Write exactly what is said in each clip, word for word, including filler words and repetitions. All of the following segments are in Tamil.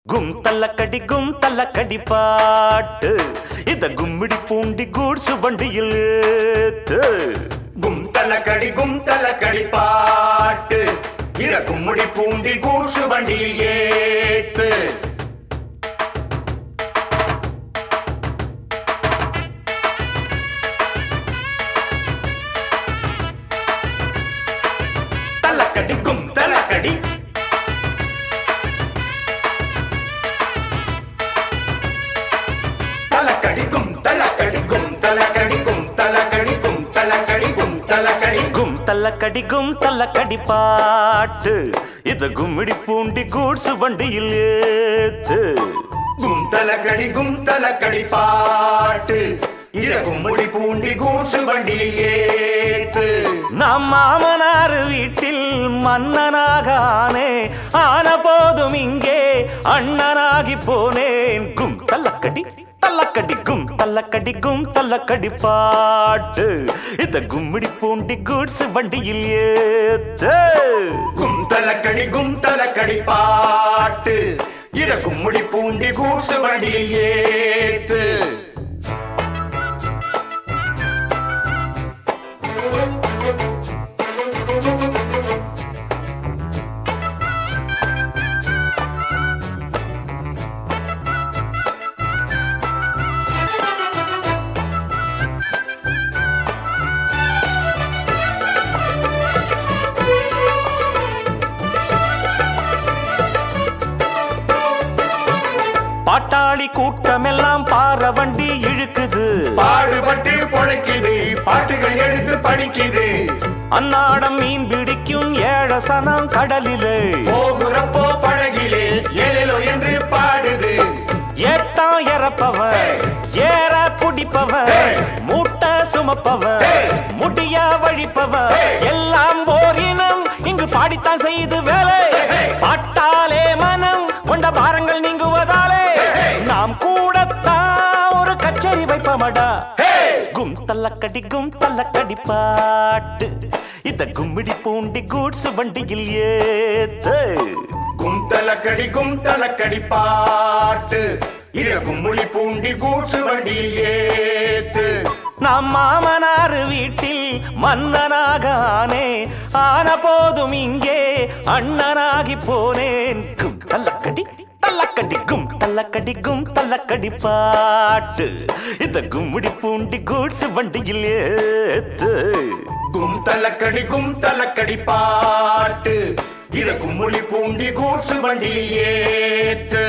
கும் தல்லக்கடி கும் தல்லக்கடி பாட்டு இத கும்மிடி பூண்டி கூட்ஸ் வண்டியில் ஏத்து. கும் தல்லக்கடி கும் தல்லக்கடி பாட்டு இத கும்மிடி பூண்டி கூட்ஸ் வண்டியில் ஏத்து. தல்லக்கடி கும் தல்லக்கடி தலக்கடிக்கும் தலக்கடிக்கும் தலக்கடிக்கும் தலக்கடிக்கும் தலக்கடிக்கும் தலக்கடி கும் தல்லக்கடி கும் தல்லக்கடி பாட்டு இத கும்மிடி பூண்டி கூட்ஸ் வண்டியில் ஏத்து. கும் தலக்கடி கும் தலக்கடி பாட்டு இத கும்மிடி பூண்டி கூட்ஸ் வண்டியில் ஏத்து. நாம் மாமனார் வீட்டில் மன்னனாக ஆனே ஆன போதும் இங்கே அண்ணனாகி போனேன். கும் தல்லக்கடி தல்லக்கடி கும் தல்லக்கடி கும் தல்லக்கடி பாட்டு இத கும்மிடி பூண்டி கூட்ஸ் வண்டியில் ஏத்து. கும் தலக்கடி கும் தலக்கடி பாட்டு இத கும்மிடி பூண்டி கூட்ஸ் வண்டியில் ஏத்து. பாட்டாளி கூட்டமெல்லாம் பாற வண்டி இழுக்குது, பாடுபட்டு பொழைக்குது, பாட்டுகள் எடுத்து படிக்குது. அன்னாடம் மீன் பிடிக்கும் ஏழசனம் கடலிலே போகுறப்போ படகிலே ஏலேலோ என்று பாடுது. ஏத்தான் இறப்பவன் ஏற குடிப்பவன் மூட்டை சுமப்பவன் முடிய வழிப்பவன் எல்லாம் போரினம் இங்கு பாடித்தான் செய்து வேலை. பாட்டாலே மனம் கொண்ட பாரங்கள் நீங்குவதாலே நாம் கூடத்தான் ஒரு கச்சேரி வைப்பமடா. கும் தல்லக்கடி கும் தல்லக்கடி பாட்டு இத கும்மிடி பூண்டி கூட்ஸ் வண்டியில் ஏத்து. கும் தலக்கடி கும் தலக்கடி பாட்டு இத கும்மிடி பூண்டி கூட்ஸ் வண்டியில் ஏத்து. நாம் மாமனார் வீட்டில் மன்னனாக ஆனே ஆன போதும் இங்கே அண்ணனாகி போனேன். கும் தல்லக்கடி தல்லக்கடி கும் தல்லக்கடி கும் தல்லக்கடி பாட்டு இத கும்மிடி பூண்டி கூட்ஸ் வண்டியில் ஏத்து. கும் தலக்கடி கும் தலக்கடி பாட்டு இத கும்மிடி பூண்டி கூட்ஸ் வண்டியில் ஏத்து.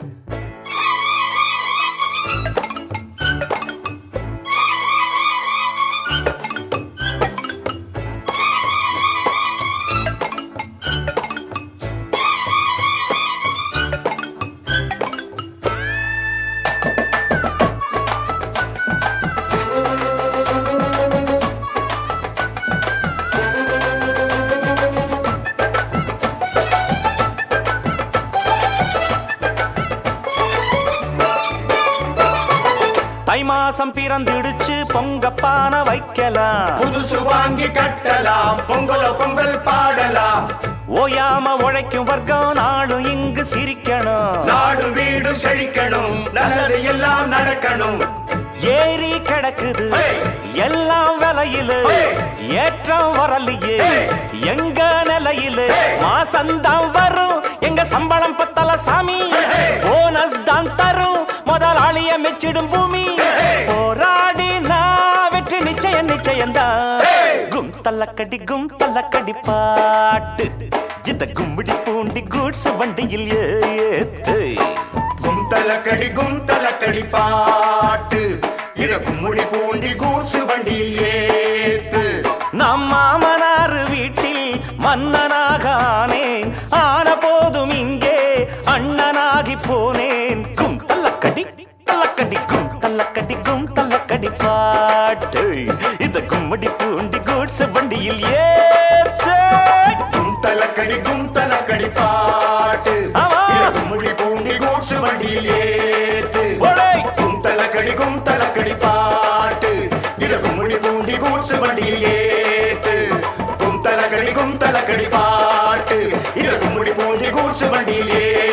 தை மாசம் பிறந்திடுச்சு பொங்கப்பான வைக்கலாம், புதுசு வாங்கி கட்டலாம், பொங்கலோ பொங்கல் பாடலாம். ஓயாம உழைக்கும் வர்க்கம் நாளும் இங்கு சிரிக்கணும், நாடு வீடு செழிக்கணும், நல்லது எல்லாம் நடக்கணும். ஏறி கிடக்குது எல்லாம் விலையில ஏற்றம் வரலையே எங்க நிலையில. மாசந்தான் வரும் எங்க சம்பளம் பத்தல சாமி, போனஸ் தான் தரும் முதலாளிய மெச்சிடும் பூமி. போராடி நான் வெற்றி நிச்சயம் நிச்சயம்தான். கும் தல்லக்கடி கும் தல்லக்கடி பாட்டு இத கும்மிடி பூண்டி கூட்ஸ் வண்டியில் ஏத்து. கும் தலக்கடி கும் தலக்கடி பாட்டு இத கும்மிடி பூண்டி கூட்ஸ் வண்டியில் ஏத்து. நம் மாமனார் வீட்டில் மன்னனாக ஆனேன் ஆன போதும் இங்கே அண்ணனாகி போனேன். கும் தல்லக்கடி தல்லக்கடி கும் தல்லக்கடி கும் தல்லக்கடி பாட்டு இத கும்மிடி பூண்டி கூட்ஸ் வண்டியில் ஏத்து. கும் தலக்கடி கும் தலக்கடி பாட்டு இத கும்மிடி பூண்டி கூட்ஸ் வண்டியில் ஏத்து. கும் தலக்கடி கும் தலக்கடி பாட்டு இத கும்மிடி பூண்டி கூட்ஸ் வண்டியில் ஏத்து. கும் தலக்கடி கும் தலக்கடி பாட்டு இத கும்மிடி பூண்டி கூட்ஸ் வண்டியில் ஏத்து.